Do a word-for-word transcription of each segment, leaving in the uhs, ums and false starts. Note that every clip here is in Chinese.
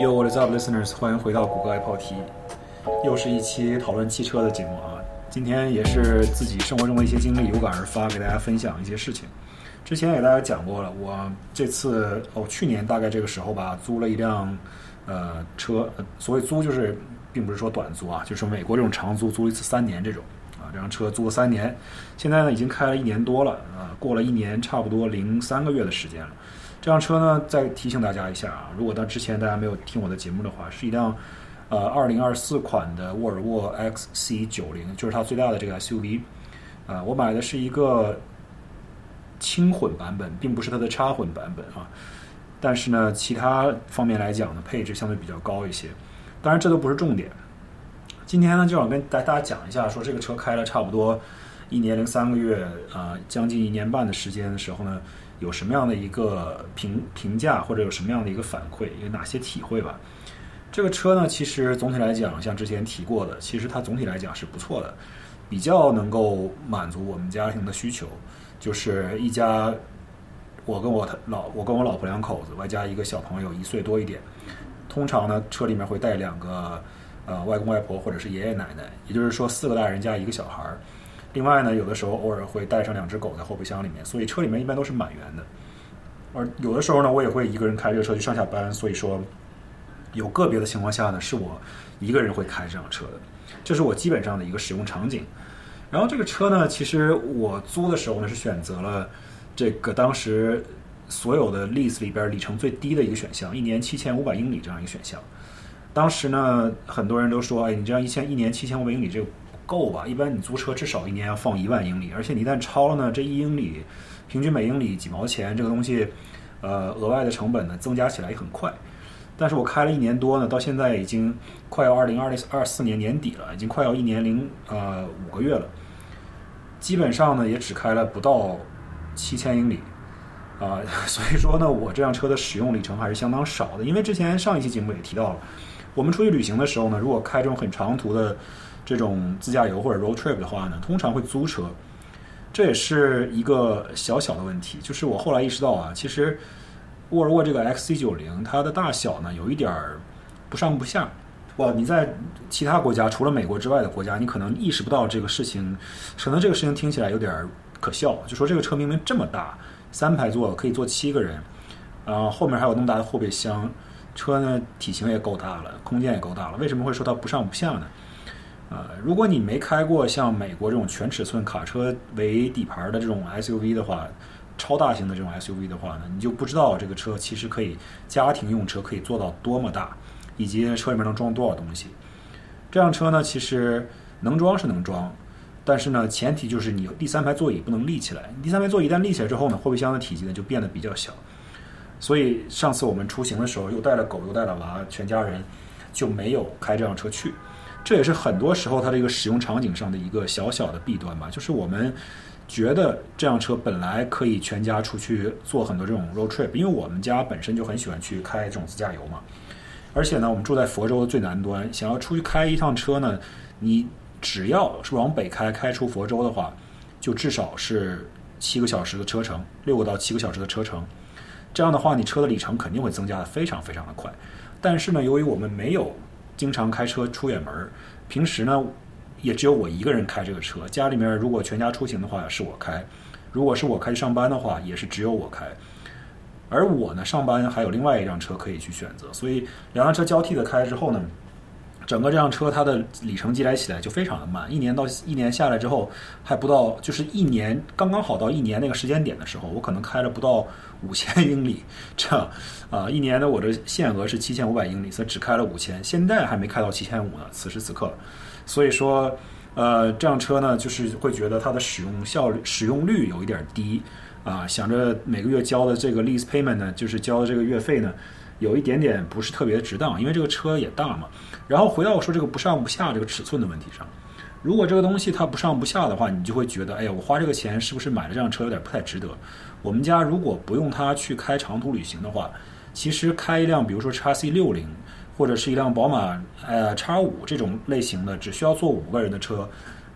Yo, what is up, listeners？ 欢迎回到谷歌爱跑题，又是一期讨论汽车的节目啊。今天也是自己生活中的一些经历有感而发，给大家分享一些事情。之前也给大家讲过了，我这次哦，去年大概这个时候吧，租了一辆呃车，呃所谓租就是并不是说短租啊，就是美国这种长租，租一次三年这种啊。这辆车租了三年，现在呢已经开了一年多了啊，过了一年差不多零三个月的时间了。这辆车呢，再提醒大家一下啊，如果到之前大家没有听我的节目的话，是一辆呃二零二四款的沃尔沃 X C 九十，就是它最大的这个 S U V。啊、呃，我买的是一个轻混版本，并不是它的插混版本啊。但是呢，其他方面来讲呢，配置相对比较高一些。当然，这都不是重点。今天呢，就想跟大家讲一下，说这个车开了差不多一年零三个月啊、呃，将近一年半的时间的时候呢，有什么样的一个评评价，或者有什么样的一个反馈，有哪些体会吧？这个车呢，其实总体来讲，像之前提过的，其实它总体来讲是不错的，比较能够满足我们家庭的需求。就是一家，我跟我老我跟我老婆两口子，外加一个小朋友一岁多一点。通常呢，车里面会带两个呃外公外婆或者是爷爷奶奶，也就是说四个大人加一个小孩。另外呢，有的时候偶尔会带上两只狗在后备箱里面，所以车里面一般都是满员的。而有的时候呢，我也会一个人开这个车去上下班，所以说有个别的情况下呢，是我一个人会开这辆车的，这是我基本上的一个使用场景。然后这个车呢，其实我租的时候呢是选择了这个当时所有的 lease 里边里程最低的一个选项，一年七千五百英里这样一个选项。当时呢，很多人都说，哎，你这样一千一年七千五百英里这个够吧？一般你租车至少一年要放一万英里，而且你一旦超了呢，这一英里平均每英里几毛钱，这个东西，呃，额外的成本呢增加起来也很快。但是我开了一年多呢，到现在已经快要二零二四年年底了，已经快要一年零呃五个月了。基本上呢，也只开了不到七千英里，啊、呃，所以说呢，我这辆车的使用里程还是相当少的。因为之前上一期节目也提到了，我们出去旅行的时候呢，如果开这种很长途的这种自驾游或者 road trip 的话呢，通常会租车，这也是一个小小的问题。就是我后来意识到啊，其实沃尔沃这个 X C 九十 它的大小呢，有一点不上不下。哇，你在其他国家除了美国之外的国家，你可能意识不到这个事情，可能这个事情听起来有点可笑，就说这个车明明这么大，三排座可以坐七个人，啊、呃，后面还有那么大的后备箱，车呢体型也够大了，空间也够大了，为什么会说它不上不下呢？呃，如果你没开过像美国这种全尺寸卡车为底盘的这种 S U V 的话，超大型的这种 S U V 的话呢，你就不知道这个车其实可以家庭用车可以做到多么大。以及车里面能装多少东西。这辆车呢，其实能装是能装，但是呢，前提就是你第三排座椅不能立起来。第三排座椅一旦立起来之后呢，后备箱的体积呢就变得比较小。所以上次我们出行的时候，又带了狗又带了娃，全家人就没有开这辆车去。这也是很多时候它的一个使用场景上的一个小小的弊端吧，就是我们觉得这辆车本来可以全家出去做很多这种 road trip， 因为我们家本身就很喜欢去开这种自驾游嘛。而且呢，我们住在佛州的最南端，想要出去开一趟车呢，你只要是往北开，开出佛州的话，就至少是七个小时的车程，六个到七个小时的车程。这样的话，你车的里程肯定会增加的非常非常的快。但是呢，由于我们没有经常开车出远门，平时呢也只有我一个人开这个车，家里面如果全家出行的话是我开，如果是我开上班的话，也是只有我开。而我呢，上班还有另外一辆车可以去选择，所以两辆车交替的开之后呢，整个这辆车它的里程积累起来就非常的慢，一年到一年下来之后，还不到，就是一年刚刚好到一年那个时间点的时候，我可能开了不到五千英里，这样啊、呃，一年的我的限额是七千五百英里，所以只开了五千，现在还没开到七千五呢，此时此刻，所以说，呃，这辆车呢，就是会觉得它的使用效率、使用率有一点低。啊，想着每个月交的这个 lease payment 呢，就是交的这个月费呢，有一点点不是特别值当，因为这个车也大嘛。然后回到我说这个不上不下这个尺寸的问题上，如果这个东西它不上不下的话，你就会觉得，哎呀，我花这个钱是不是买了这辆车有点不太值得？我们家如果不用它去开长途旅行的话，其实开一辆比如说 X C 六十或者是一辆宝马呃 X 五这种类型的，只需要坐五个人的车。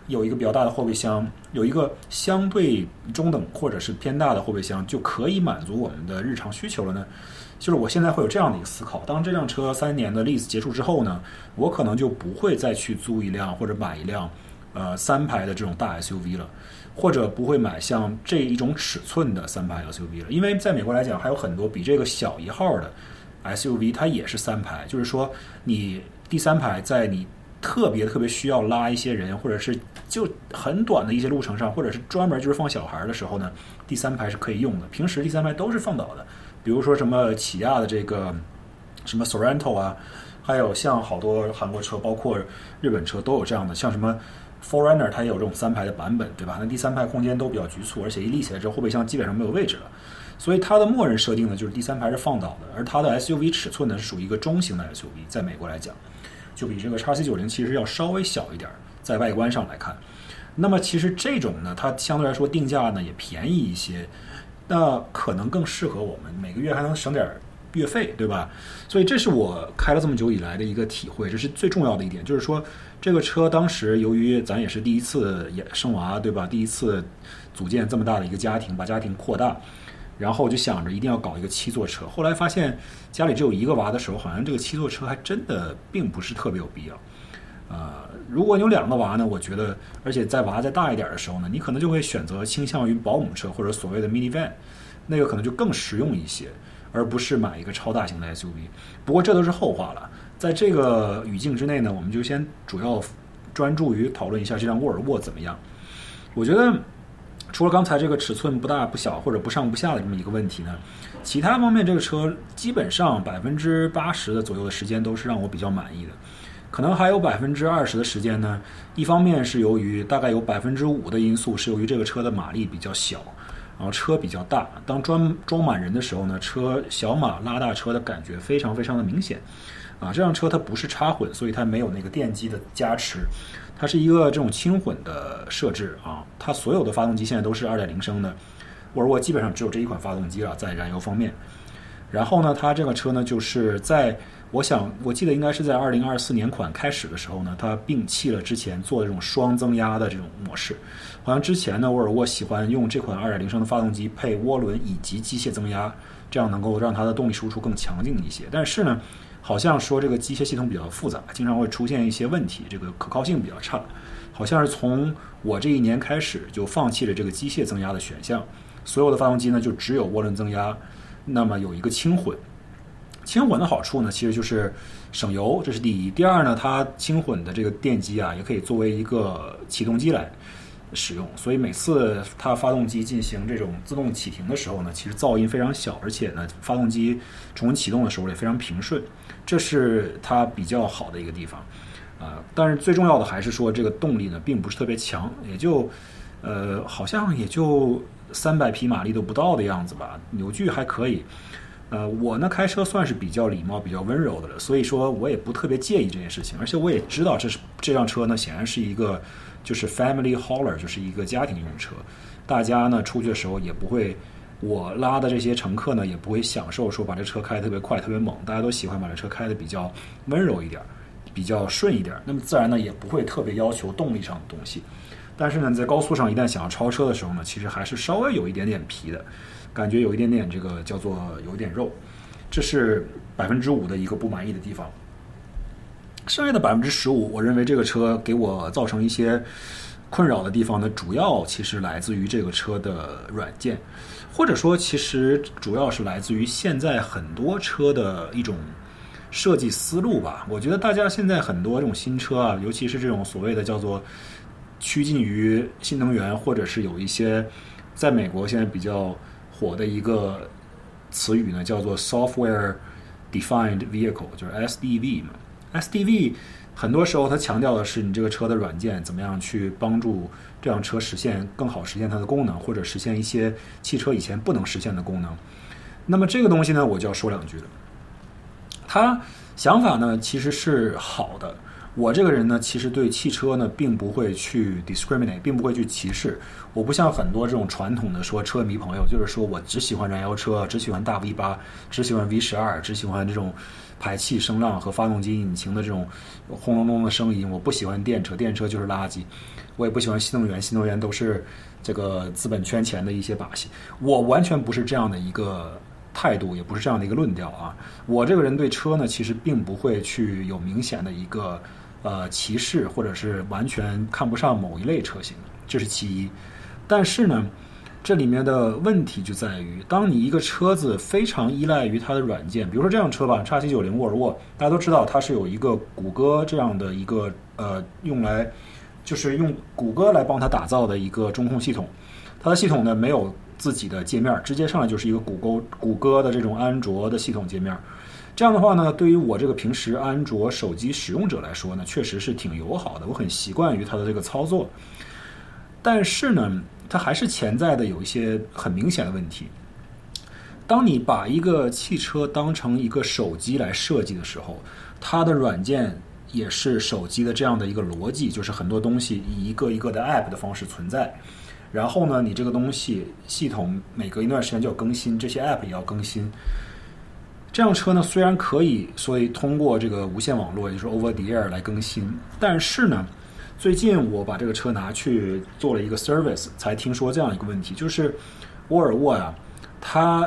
有一个比较大的后备箱，有一个相对中等或者是偏大的后备箱，就可以满足我们的日常需求了呢？就是我现在会有这样的一个思考：当这辆车三年的 lease 结束之后呢，我可能就不会再去租一辆或者买一辆呃三排的这种大 S U V 了，或者不会买像这一种尺寸的三排 S U V 了，因为在美国来讲还有很多比这个小一号的 S U V， 它也是三排，就是说你第三排在你特别特别需要拉一些人，或者是就很短的一些路程上，或者是专门就是放小孩的时候呢，第三排是可以用的。平时第三排都是放倒的，比如说什么起亚的这个什么 Sorento 啊，还有像好多韩国车，包括日本车都有这样的，像什么 四 R 它也有这种三排的版本，对吧？那第三排空间都比较局促，而且一立起来之后后备箱基本上没有位置了。所以它的默认设定呢，就是第三排是放倒的，而它的 S U V 尺寸呢是属于一个中型的 S U V， 在美国来讲，就比这个 X C 九十 其实要稍微小一点，在外观上来看。那么其实这种呢，它相对来说定价呢也便宜一些，那可能更适合我们，每个月还能省点月费，对吧？所以这是我开了这么久以来的一个体会，这是最重要的一点，就是说这个车当时由于咱也是第一次也生娃，对吧？第一次组建这么大的一个家庭，把家庭扩大。然后我就想着一定要搞一个七座车，后来发现家里只有一个娃的时候，好像这个七座车还真的并不是特别有必要。呃，如果有两个娃呢，我觉得，而且在娃再大一点的时候呢，你可能就会选择倾向于保姆车或者所谓的 minivan， 那个可能就更实用一些，而不是买一个超大型的 S U V。不过这都是后话了，在这个语境之内呢，我们就先主要专注于讨论一下这辆沃尔沃怎么样。我觉得除了刚才这个尺寸不大不小或者不上不下的这么一个问题呢，其他方面这个车基本上百分之八十的左右的时间都是让我比较满意的。可能还有百分之二十的时间呢，一方面是由于大概有百分之五的因素是由于这个车的马力比较小，然后车比较大，当装装满人的时候呢，车小马拉大车的感觉非常非常的明显。啊，这辆车它不是插混，所以它没有那个电机的加持，它是一个这种轻混的设置啊。它所有的发动机现在都是 二点零 升的，沃尔沃基本上只有这一款发动机了，在燃油方面。然后呢，它这个车呢，就是在我想我记得应该是在二零二四年款开始的时候呢，它摒弃了之前做的这种双增压的这种模式。好像之前呢，沃尔沃喜欢用这款 二点零 升的发动机配涡轮以及机械增压，这样能够让它的动力输出更强劲一些。但是呢，好像说这个机械系统比较复杂，经常会出现一些问题，这个可靠性比较差。好像是从我这一年开始就放弃了这个机械增压的选项，所有的发动机呢就只有涡轮增压，那么有一个轻混。轻混的好处呢，其实就是省油，这是第一。第二呢，它轻混的这个电机啊，也可以作为一个启动机来使用，所以每次它发动机进行这种自动启停的时候呢，其实噪音非常小，而且呢，发动机重新启动的时候也非常平顺，这是它比较好的一个地方。啊、呃，但是最重要的还是说这个动力呢，并不是特别强，也就呃，好像也就三百匹马力都不到的样子吧，扭矩还可以。呃，我呢开车算是比较礼貌、比较温柔的了，所以说我也不特别介意这件事情，而且我也知道这是这辆车呢，显然是一个就是 family hauler， 就是一个家庭用车，大家呢出去的时候也不会，我拉的这些乘客呢也不会享受说把这车开得特别快、特别猛，大家都喜欢把这车开得比较温柔一点、比较顺一点，那么自然呢也不会特别要求动力上的东西。但是呢，在高速上一旦想要超车的时候呢，其实还是稍微有一点点皮的。感觉有一点点这个叫做有一点肉，这是百分之五的一个不满意的地方。剩下的百分之十五，我认为这个车给我造成一些困扰的地方呢，主要其实来自于这个车的软件，或者说其实主要是来自于现在很多车的一种设计思路吧。我觉得大家现在很多这种新车啊，尤其是这种所谓的叫做趋近于新能源，或者是有一些在美国现在比较火的一个词语呢，叫做 Software Defined Vehicle， 就是 S D V 嘛。S D V 很多时候它强调的是你这个车的软件怎么样去帮助这辆车实现更好实现它的功能，或者实现一些汽车以前不能实现的功能。那么这个东西呢，我就要说两句了。它想法呢其实是好的， 我这个人呢，其实对汽车呢，并不会去 discriminate， 并不会去歧视。我不像很多这种传统的说车迷朋友，就是说我只喜欢燃油车，只喜欢大 V 八，只喜欢 V 十二，只喜欢这种排气声浪和发动机引擎的这种轰隆隆的声音。我不喜欢电车，电车就是垃圾。我也不喜欢新能源，新能源都是这个资本圈钱的一些把戏。我完全不是这样的一个态度，也不是这样的一个论调啊。我这个人对车呢，其实并不会去有明显的一个呃歧视，或者是完全看不上某一类车型，这是其一。但是呢，这里面的问题就在于，当你一个车子非常依赖于它的软件，比如说这辆车吧 ，X C 九十 沃尔沃，大家都知道它是有一个谷歌这样的一个呃用来就是用谷歌来帮它打造的一个中控系统。它的系统呢没有自己的界面，直接上来就是一个谷歌谷歌的这种安卓的系统界面。这样的话呢，对于我这个平时安卓手机使用者来说呢，确实是挺友好的，我很习惯于它的这个操作。但是呢，它还是潜在的有一些很明显的问题。当你把一个汽车当成一个手机来设计的时候，它的软件也是手机的这样的一个逻辑，就是很多东西以一个一个的 app 的方式存在。然后呢，你这个东西系统每隔一段时间就要更新，这些 app 也要更新。这辆车呢，虽然可以所以通过这个无线网络，也就是 over the air 来更新，但是呢，最近我把这个车拿去做了一个 service， 才听说这样一个问题，就是沃尔沃啊，它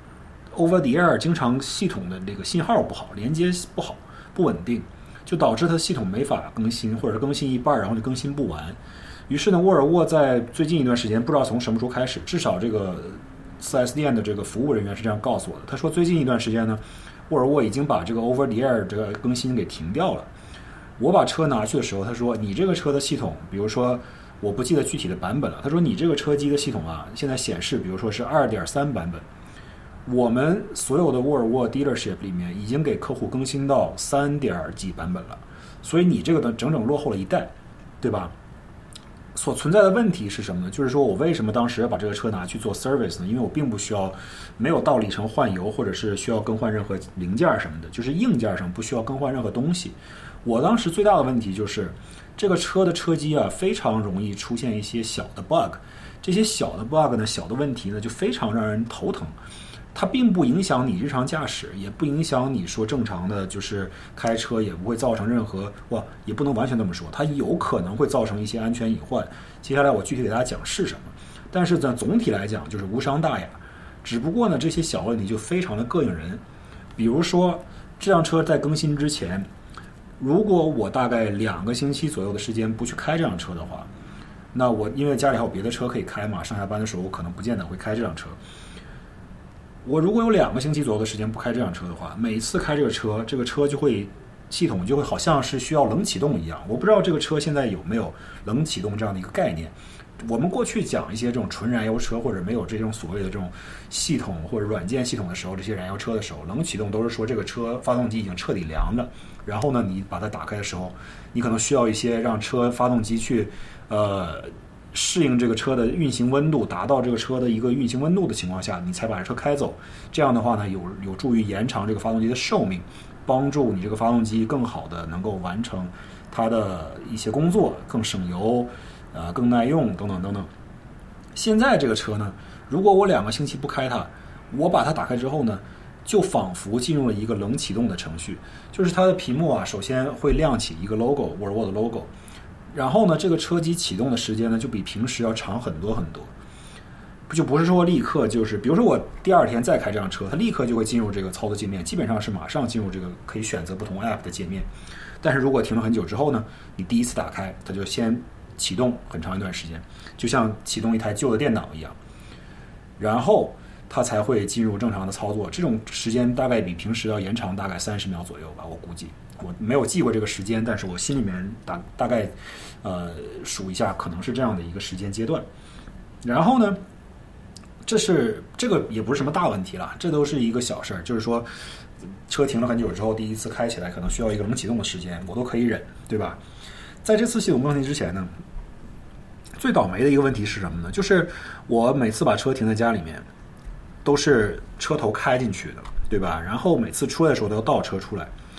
over the air 经常系统的这个信号不好，连接不好，不稳定，就导致它系统没法更新，或者是更新一半然后就更新不完。于是呢，沃尔沃在最近一段时间，不知道从什么时候开始，至少这个 四 S 店的这个服务人员是这样告诉我的。他说，最近一段时间呢，沃尔沃已经把这个 over the air 这个更新给停掉了。我把车拿去的时候，他说你这个车的系统，比如说我不记得具体的版本了，他说你这个车机的系统啊，现在显示比如说是 二点三 版本，我们所有的沃尔沃 dealership 里面已经给客户更新到三点几版本了，所以你这个的整整落后了一代，对吧？所存在的问题是什么呢？就是说我为什么当时要把这个车拿去做 service 呢？因为我并不需要，没有到里程换油，或者是需要更换任何零件什么的，就是硬件上不需要更换任何东西。我当时最大的问题就是，这个车的车机啊，非常容易出现一些小的 bug， 这些小的 bug 呢，小的问题呢，就非常让人头疼。它并不影响你日常驾驶，也不影响你说正常的就是开车，也不会造成任何哇，也不能完全这么说，它有可能会造成一些安全隐患。接下来我具体给大家讲是什么，但是呢，总体来讲就是无伤大雅。只不过呢，这些小问题就非常的膈应人。比如说，这辆车在更新之前，如果我大概两个星期左右的时间不去开这辆车的话，那我因为家里还有别的车可以开嘛，上下班的时候我可能不见得会开这辆车。我如果有两个星期左右的时间不开这辆车的话，每次开这个车，这个车就会系统就会好像是需要冷启动一样。我不知道这个车现在有没有冷启动这样的一个概念。我们过去讲一些这种纯燃油车或者没有这种所谓的这种系统或者软件系统的时候，这些燃油车的时候，冷启动都是说这个车发动机已经彻底凉了，然后呢，你把它打开的时候，你可能需要一些让车发动机去呃。适应这个车的运行温度，达到这个车的一个运行温度的情况下，你才把这车开走。这样的话呢，有有助于延长这个发动机的寿命，帮助你这个发动机更好的能够完成它的一些工作，更省油，呃，更耐用等等等等。现在这个车呢，如果我两个星期不开它，我把它打开之后呢，就仿佛进入了一个冷启动的程序，就是它的屏幕啊，首先会亮起一个 logo， 沃尔沃的 logo。然后呢，这个车机启动的时间呢，就比平时要长很多很多，就不是说立刻就是，比如说我第二天再开这辆车，它立刻就会进入这个操作界面，基本上是马上进入这个可以选择不同 app 的界面。但是如果停了很久之后呢，你第一次打开，它就先启动很长一段时间，就像启动一台旧的电脑一样，然后它才会进入正常的操作。这种时间大概比平时要延长大概三十秒左右吧，我估计。我没有记过这个时间，但是我心里面大大概呃数一下，可能是这样的一个时间阶段。然后呢，这是这个也不是什么大问题了，这都是一个小事儿，就是说车停了很久之后，第一次开起来可能需要一个冷启动的时间，我都可以忍，对吧？在这次系统更新之前呢，最倒霉的一个问题是什么呢？就是我每次把车停在家里面，都是车头开进去的，对吧？然后每次出来的时候都要倒车出来。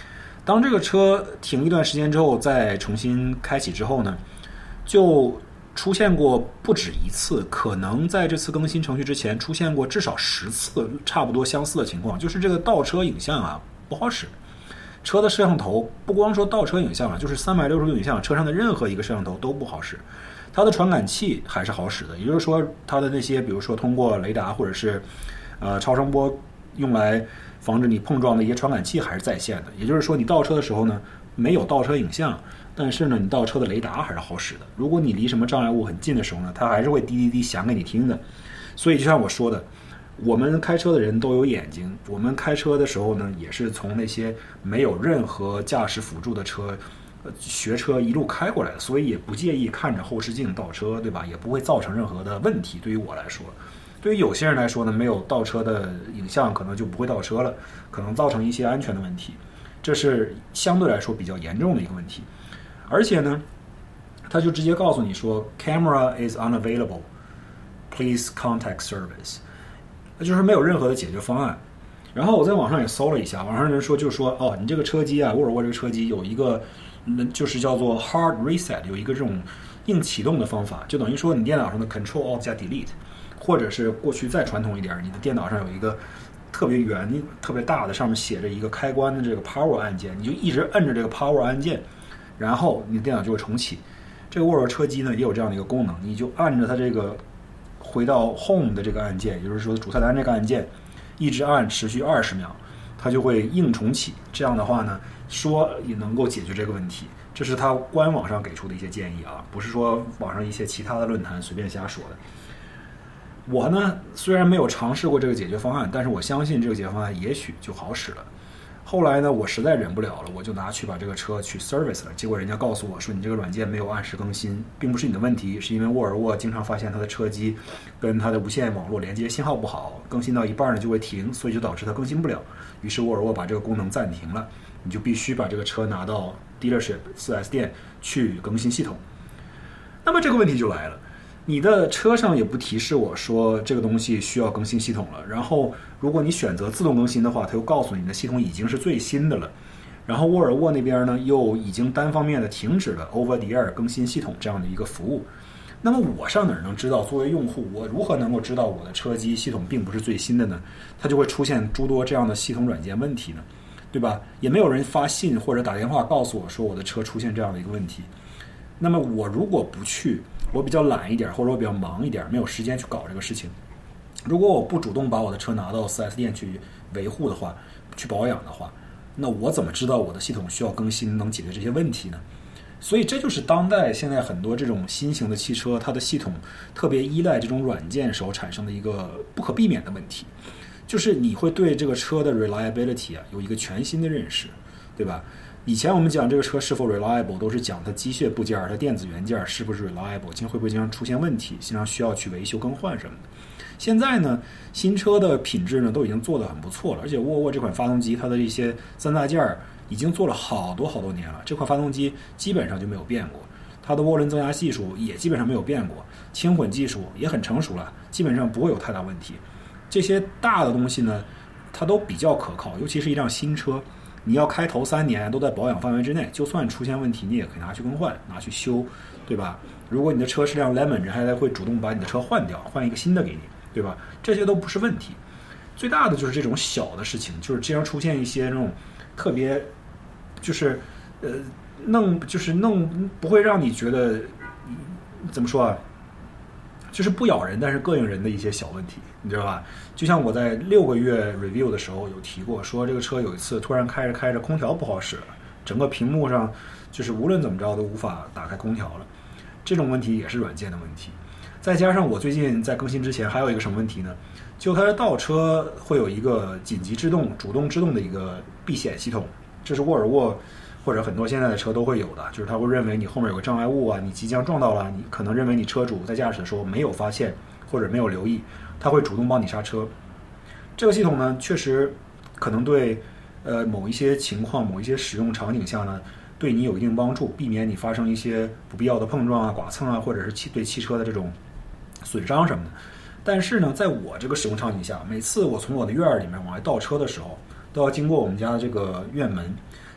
当这个车停一段时间之后再重新开启之后呢，就出现过不止一次，可能在这次更新程序之前出现过至少十次差不多相似的情况，就是这个倒车影像啊不好使。车的摄像头不光说倒车影像了，就是三百六十度影像，车上的任何一个摄像头都不好使。它的传感器还是好使的，也就是说它的那些比如说通过雷达或者是呃超声波用来防止你碰撞的一些传感器还是在线的。也就是说你倒车的时候呢没有倒车影像，但是呢你倒车的雷达还是好使的。如果你离什么障碍物很近的时候呢，它还是会滴滴滴响给你听的。所以就像我说的，我们开车的人都有眼睛，我们开车的时候呢也是从那些没有任何驾驶辅助的车学车一路开过来的，所以也不介意看着后视镜倒车，对吧？也不会造成任何的问题。对于我来说，对于有些人来说呢，没有倒车的影像可能就不会倒车了，可能造成一些安全的问题，这是相对来说比较严重的一个问题。而且呢他就直接告诉你说 Camera is unavailable, please contact service， 就是没有任何的解决方案。然后我在网上也搜了一下，网上人说就是说哦，你这个车机啊，沃尔沃这个车机有一个就是叫做 hard reset， 有一个这种硬启动的方法，就等于说你电脑上的 Control Alt 加 Delete， 或者是过去再传统一点，你的电脑上有一个特别圆特别大的，上面写着一个开关的这个 Power 按键，你就一直摁着这个 Power 按键，然后你的电脑就会重启。这个沃尔沃车机呢也有这样的一个功能，你就按着它这个回到 Home 的这个按键，也就是说主菜单这个按键，一直按持续二十秒，它就会硬重启。这样的话呢，说也能够解决这个问题。这是它官网上给出的一些建议啊，不是说网上一些其他的论坛随便瞎说的。我呢虽然没有尝试过这个解决方案，但是我相信这个解决方案也许就好使了。后来呢我实在忍不了了，我就拿去把这个车去 service 了，结果人家告诉我说你这个软件没有按时更新，并不是你的问题，是因为沃尔沃经常发现它的车机跟它的无线网络连接信号不好，更新到一半呢就会停，所以就导致它更新不了。于是沃尔沃把这个功能暂停了，你就必须把这个车拿到 dealership 四 S 店去更新系统。那么这个问题就来了，你的车上也不提示我说这个东西需要更新系统了，然后如果你选择自动更新的话，它又告诉你的系统已经是最新的了，然后沃尔沃那边呢又已经单方面的停止了 over the air 更新系统这样的一个服务。那么我上哪儿能知道，作为用户我如何能够知道我的车机系统并不是最新的呢？它就会出现诸多这样的系统软件问题呢，对吧？也没有人发信或者打电话告诉我说我的车出现这样的一个问题。那么我如果不去，我比较懒一点，或者我比较忙一点，没有时间去搞这个事情，如果我不主动把我的车拿到 四 S 店去维护的话，去保养的话，那我怎么知道我的系统需要更新能解决这些问题呢？所以这就是当代现在很多这种新型的汽车，它的系统特别依赖这种软件时候产生的一个不可避免的问题，就是你会对这个车的 reliability 啊有一个全新的认识，对吧？以前我们讲这个车是否 reliable 都是讲它机械部件、它电子元件是不是 reliable， 经会不会经常出现问题，经常需要去维修更换什么的。现在呢新车的品质呢都已经做得很不错了，而且沃尔沃这款发动机它的一些三大件已经做了好多好多年了，这款发动机基本上就没有变过，它的涡轮增压技术也基本上没有变过，轻混技术也很成熟了，基本上不会有太大问题。这些大的东西呢它都比较可靠，尤其是一辆新车你要开头三年都在保养范围之内，就算出现问题你也可以拿去更换，拿去修，对吧？如果你的车是辆 Lemon， 人还会主动把你的车换掉，换一个新的给你，对吧？这些都不是问题。最大的就是这种小的事情，就是经常出现一些那种特别就是呃弄就是弄不会让你觉得怎么说啊，就是不咬人但是膈应人的一些小问题，你知道吧？就像我在六个月 review 的时候有提过，说这个车有一次突然开着开着空调不好使了，整个屏幕上就是无论怎么着都无法打开空调了，这种问题也是软件的问题。再加上我最近在更新之前还有一个什么问题呢，就它的倒车会有一个紧急制动主动制动的一个避险系统，这是沃尔沃或者很多现在的车都会有的，就是它会认为你后面有个障碍物啊，你即将撞到了，你可能认为你车主在驾驶的时候没有发现或者没有留意，它会主动帮你刹车。这个系统呢确实可能对呃某一些情况某一些使用场景下呢对你有一定帮助，避免你发生一些不必要的碰撞啊剐蹭啊，或者是汽对汽车的这种损伤什么的。但是呢在我这个使用场景下，每次我从我的院里面往外倒车的时候都要经过我们家的这个院门，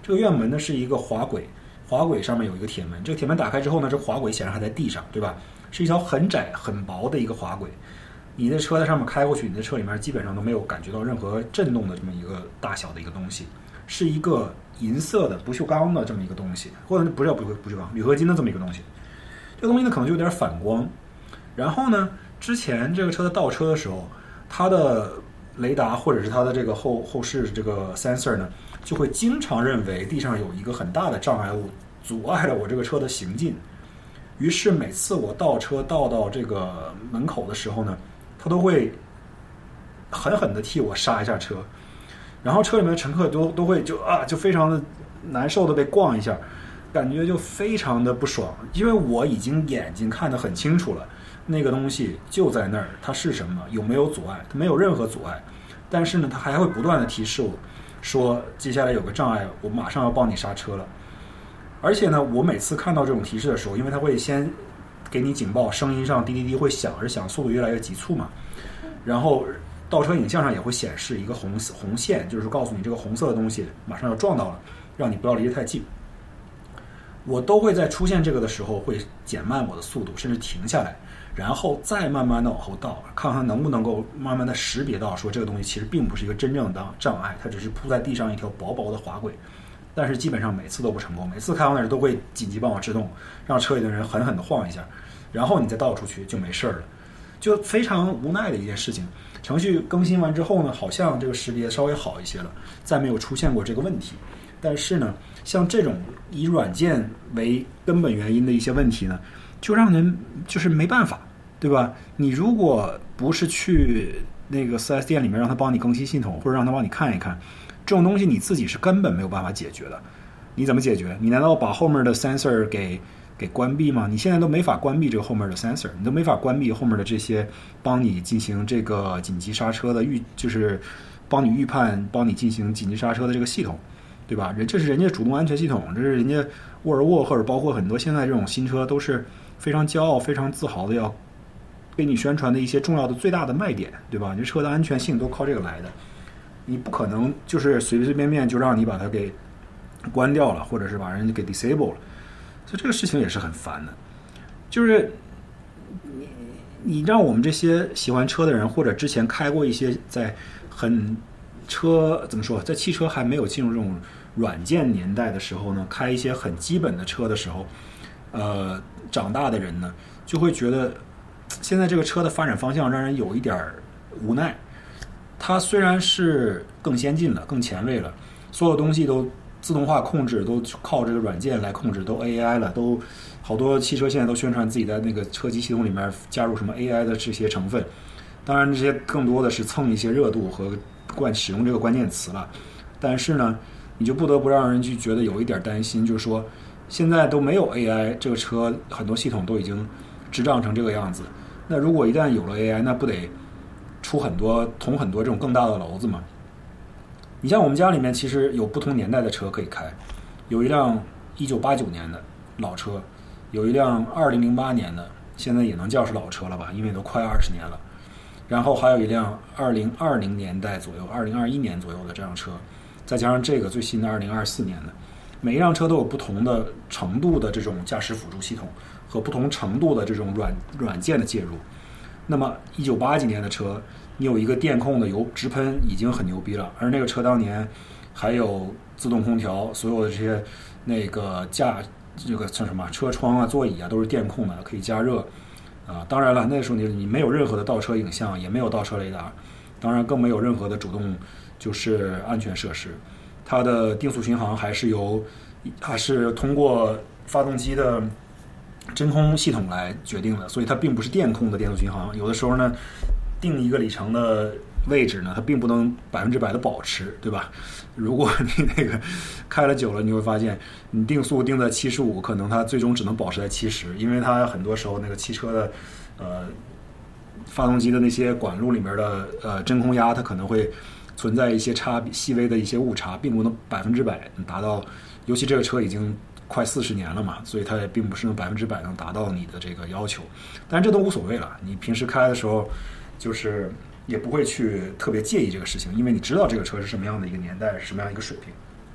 这个院门呢是一个滑轨，滑轨上面有一个铁门，这个铁门打开之后呢，这滑轨显然还在地上，对吧？是一条很窄很薄的一个滑轨，你的车在上面开过去，你的车里面基本上都没有感觉到任何震动的这么一个大小的一个东西，是一个银色的不锈钢的这么一个东西，或者不是不不锈钢铝合金的这么一个东西。这个东西呢可能就有点反光。然后呢，之前这个车的倒车的时候，它的雷达或者是它的这个后后视这个 sensor 呢，就会经常认为地上有一个很大的障碍物阻碍了我这个车的行进。于是每次我倒车倒到这个门口的时候呢，它都会狠狠地替我刹一下车，然后车里面的乘客都都会就啊就非常的难受的被逛一下，感觉就非常的不爽，因为我已经眼睛看得很清楚了，那个东西就在那儿，它是什么，有没有阻碍，它没有任何阻碍，但是呢它还会不断的提示我说接下来有个障碍，我马上要帮你刹车了。而且呢，我每次看到这种提示的时候，因为它会先给你警报，声音上滴滴滴会响，而响速度越来越急促嘛，然后倒车影像上也会显示一个红红线，就是告诉你这个红色的东西马上要撞到了，让你不要离得太近。我都会在出现这个的时候会减慢我的速度，甚至停下来，然后再慢慢的往后倒，看看能不能够慢慢的识别到说这个东西其实并不是一个真正的障碍，它只是铺在地上一条薄薄的滑轨。但是基本上每次都不成功，每次开到那儿都会紧急帮我制动，让车里的人狠狠地晃一下，然后你再倒出去就没事了，就非常无奈的一件事情。程序更新完之后呢，好像这个识别稍微好一些了，再没有出现过这个问题。但是呢，像这种以软件为根本原因的一些问题呢，就让人就是没办法，对吧？你如果不是去那个 四 S 店里面让他帮你更新系统，或者让他帮你看一看，这种东西你自己是根本没有办法解决的。你怎么解决？你难道把后面的 sensor 给给关闭吗？你现在都没法关闭这个后面的 sensor， 你都没法关闭后面的这些帮你进行这个紧急刹车的预，就是帮你预判、帮你进行紧急刹车的这个系统，对吧？人这是人家主动安全系统，这是人家沃尔沃或者包括很多现在这种新车都是非常骄傲、非常自豪的要给你宣传的一些重要的最大的卖点，对吧？你车的安全性都靠这个来的。你不可能就是随随便便就让你把它给关掉了，或者是把人给 disable 了，所以这个事情也是很烦的。就是你你让我们这些喜欢车的人，或者之前开过一些在很车怎么说，在汽车还没有进入这种软件年代的时候呢，开一些很基本的车的时候，呃，长大的人呢，就会觉得现在这个车的发展方向让人有一点无奈。它虽然是更先进了、更前卫了，所有东西都自动化控制，都靠这个软件来控制，都 A I 了，都好多汽车现在都宣传自己在那个车机系统里面加入什么 A I 的这些成分。当然，这些更多的是蹭一些热度和惯使用这个关键词了。但是呢，你就不得不让人去觉得有一点担心，就是说现在都没有 A I， 这个车很多系统都已经智障成这个样子。那如果一旦有了 A I， 那不得出很多捅很多这种更大的篓子嘛？你像我们家里面其实有不同年代的车可以开，有一辆一九八九年的老车，有一辆二零零八年的，现在也能叫是老车了吧，因为都快二十年了。然后还有一辆二零二零年代左右、二零二一年左右的这辆车，再加上这个最新的二零二四年的，每一辆车都有不同的程度的这种驾驶辅助系统和不同程度的这种软软件的介入。那么一九八几年的车，你有一个电控的油直喷已经很牛逼了，而那个车当年还有自动空调，所有的这些那个驾这个像什么车窗啊、座椅啊都是电控的，可以加热啊。当然了，那时候你你没有任何的倒车影像，也没有倒车雷达，当然更没有任何的主动就是安全设施。它的定速巡航还是由还是通过发动机的真空系统来决定的，所以它并不是电控的电速巡航。有的时候呢，定一个里程的位置呢，它并不能百分之百的保持，对吧？如果你那个开了久了，你会发现你定速定在七十五，可能它最终只能保持在七十，因为它很多时候那个汽车的呃发动机的那些管路里面的呃真空压，它可能会存在一些差别细微的一些误差，并不能百分之百达到，尤其这个车已经快四十年了嘛，所以它也并不是能百分之百能达到你的这个要求。但是这都无所谓了，你平时开的时候就是也不会去特别介意这个事情，因为你知道这个车是什么样的一个年代，是什么样一个水平。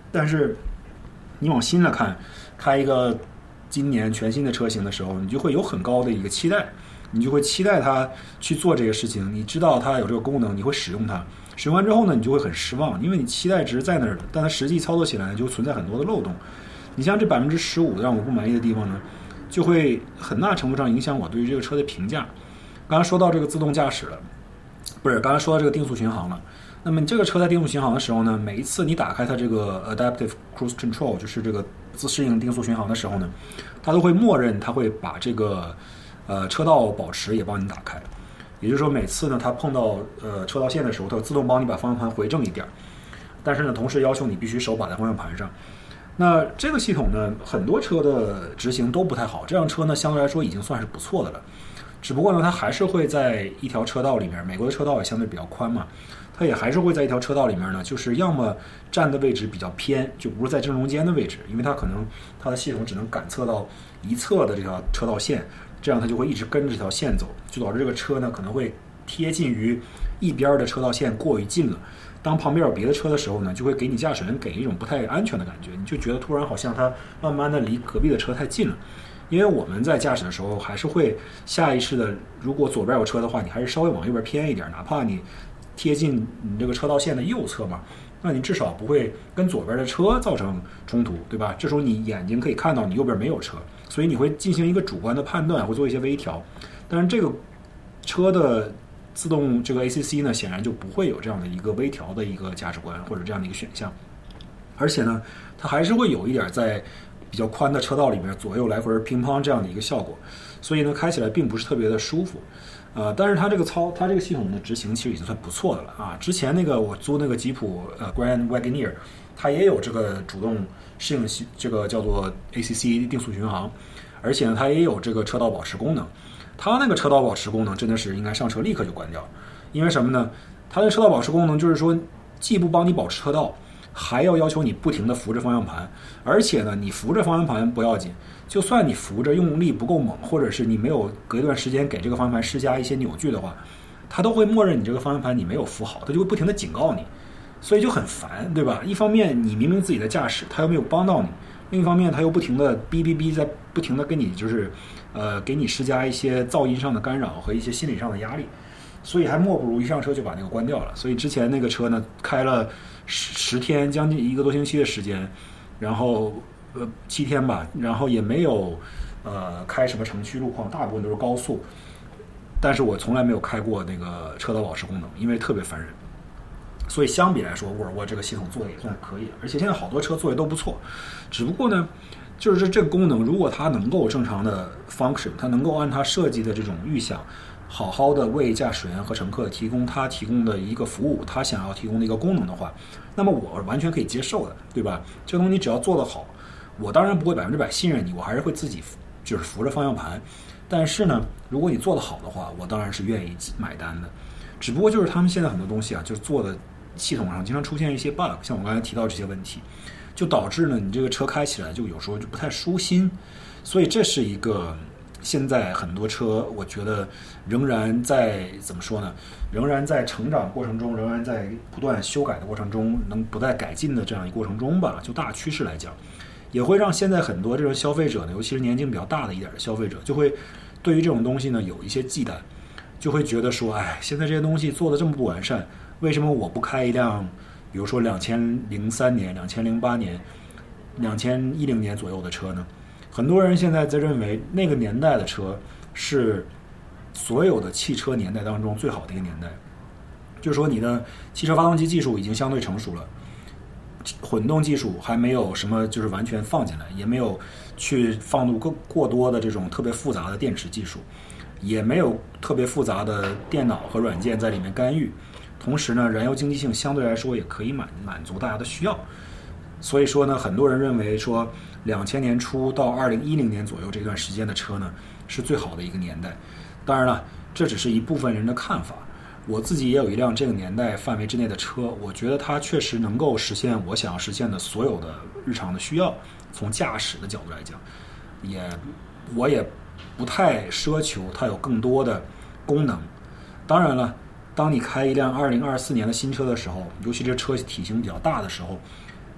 但是你往新了看，开一个今年全新的车型的时候，你就会有很高的一个期待，你就会期待它去做这个事情，你知道它有这个功能，你会使用它，使用完之后呢，你就会很失望，因为你期待值在那儿的，但它实际操作起来就存在很多的漏洞。你像这百分之十五让我不满意的地方呢，就会很大程度上影响我对于这个车的评价。刚刚说到这个自动驾驶了，不是，刚才说到这个定速巡航了。那么你这个车在定速巡航的时候呢，每一次你打开它这个 Adaptive Cruise Control， 就是这个自适应定速巡航的时候呢，它都会默认它会把这个呃车道保持也帮你打开。也就是说，每次呢它碰到呃车道线的时候，它自动帮你把方向盘回正一点，但是呢，同时要求你必须手把在方向盘上。那这个系统呢，很多车的执行都不太好，这辆车呢相对来说已经算是不错的了。只不过呢，它还是会在一条车道里面，美国的车道也相对比较宽嘛，它也还是会在一条车道里面呢，就是要么站的位置比较偏，就不是在正中间的位置，因为它可能它的系统只能感测到一侧的这条车道线，这样它就会一直跟着这条线走，就导致这个车呢可能会贴近于一边的车道线过于近了。当旁边有别的车的时候呢，就会给你驾驶员给一种不太安全的感觉，你就觉得突然好像它慢慢的离隔壁的车太近了。因为我们在驾驶的时候还是会下意识的，如果左边有车的话，你还是稍微往右边偏一点，哪怕你贴近你这个车道线的右侧嘛，那你至少不会跟左边的车造成冲突，对吧？这时候你眼睛可以看到你右边没有车，所以你会进行一个主观的判断，会做一些微调。但是这个车的自动这个 A C C 呢，显然就不会有这样的一个微调的一个价值观或者这样的一个选项，而且呢，它还是会有一点在比较宽的车道里面左右来回乒乓这样的一个效果，所以呢，开起来并不是特别的舒服。呃，但是它这个操，它这个系统的执行其实已经算不错的了啊。之前那个我租那个吉普呃 Grand Wagoneer， 它也有这个主动适应这个叫做 A C C 定速巡航，而且呢，它也有这个车道保持功能。它那个车道保持功能真的是应该上车立刻就关掉，因为什么呢？它的车道保持功能就是说，既不帮你保持车道，还要要求你不停地扶着方向盘，而且呢，你扶着方向盘不要紧，就算你扶着用力不够猛，或者是你没有隔一段时间给这个方向盘施加一些扭矩的话，它都会默认你这个方向盘你没有扶好，它就会不停地警告你，所以就很烦，对吧？一方面你明明自己的驾驶，它又没有帮到你，另一方面它又不停地哔哔哔在不停地跟你就是呃给你施加一些噪音上的干扰和一些心理上的压力，所以还莫不如一上车就把那个关掉了。所以之前那个车呢，开了十十天，将近一个多星期的时间，然后呃七天吧，然后也没有呃开什么城区路况，大部分都是高速。但是我从来没有开过那个车道保持功能，因为特别烦人。所以相比来说，沃尔沃这个系统做的也算可以，而且现在好多车做的都不错。只不过呢，就是这个功能如果它能够正常的 function， 它能够按它设计的这种预想，好好的为驾驶员和乘客提供他提供的一个服务，他想要提供的一个功能的话，那么我完全可以接受的，对吧？这个东西只要做得好，我当然不会百分之百信任你，我还是会自己就是扶着方向盘。但是呢，如果你做得好的话，我当然是愿意买单的。只不过就是他们现在很多东西啊，就是做的系统上经常出现一些 bug， 像我刚才提到这些问题，就导致呢你这个车开起来就有时候就不太舒心。所以这是一个现在很多车我觉得仍然在怎么说呢，仍然在成长过程中，仍然在不断修改的过程中，能不断改进的这样一个过程中吧，就大趋势来讲，也会让现在很多这种消费者呢，尤其是年纪比较大的一点的消费者，就会对于这种东西呢有一些忌惮，就会觉得说，哎，现在这些东西做的这么不完善，为什么我不开一辆比如说两千零三年、两千零八年、两千一零年左右的车呢？很多人现在在认为那个年代的车是所有的汽车年代当中最好的一个年代，就是说你的汽车发动机技术已经相对成熟了，混动技术还没有什么就是完全放进来，也没有去放入过过多的这种特别复杂的电池技术，也没有特别复杂的电脑和软件在里面干预，同时呢，燃油经济性相对来说也可以满满足大家的需要。所以说呢，很多人认为说两千年初到二零一零年左右这段时间的车呢是最好的一个年代。当然了，这只是一部分人的看法。我自己也有一辆这个年代范围之内的车，我觉得它确实能够实现我想要实现的所有的日常的需要。从驾驶的角度来讲，也我也不太奢求它有更多的功能。当然了，当你开一辆二零二四年的新车的时候，尤其这车体型比较大的时候，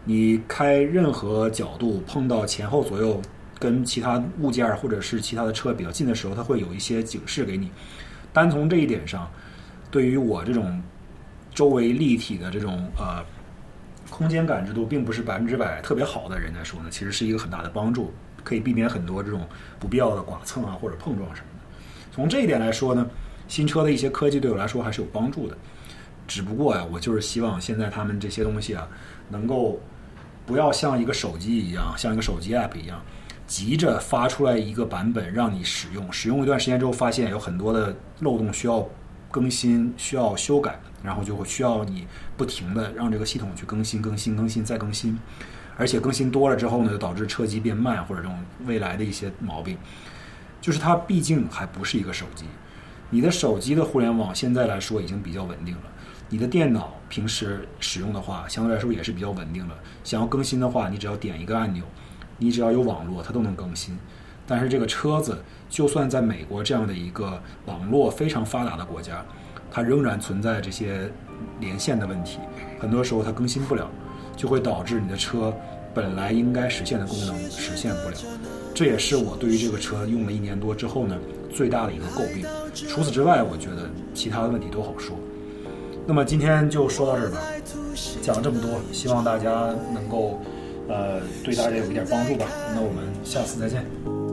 你开任何角度碰到前后左右跟其他物件或者是其他的车比较近的时候，它会有一些警示给你。单从这一点上，对于我这种周围立体的这种呃空间感知度并不是百分之百特别好的人来说呢，其实是一个很大的帮助，可以避免很多这种不必要的剐蹭啊或者碰撞什么的。从这一点来说呢，新车的一些科技对我来说还是有帮助的。只不过呀、啊，我就是希望现在他们这些东西啊，能够不要像一个手机一样，像一个手机 app 一样，急着发出来一个版本让你使用，使用一段时间之后发现有很多的漏洞需要更新，需要修改，然后就会需要你不停的让这个系统去更新更新更新再更新，而且更新多了之后呢，就导致车机变慢或者这种未来的一些毛病。就是它毕竟还不是一个手机，你的手机的互联网现在来说已经比较稳定了，你的电脑平时使用的话相对来说也是比较稳定了，想要更新的话你只要点一个按钮，你只要有网络它都能更新。但是这个车子就算在美国这样的一个网络非常发达的国家，它仍然存在这些连线的问题，很多时候它更新不了，就会导致你的车本来应该实现的功能实现不了。这也是我对于这个车用了一年多之后呢最大的一个诟病。除此之外，我觉得其他的问题都好说。那么今天就说到这儿吧，讲了这么多，希望大家能够呃对大家有一点帮助吧。那我们下次再见。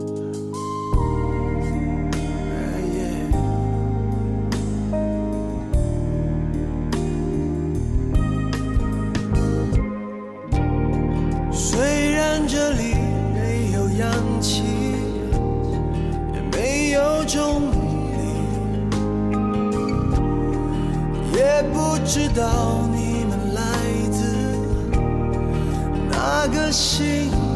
虽然这里没有氧气，也没有重力，也不知道你们来自哪个星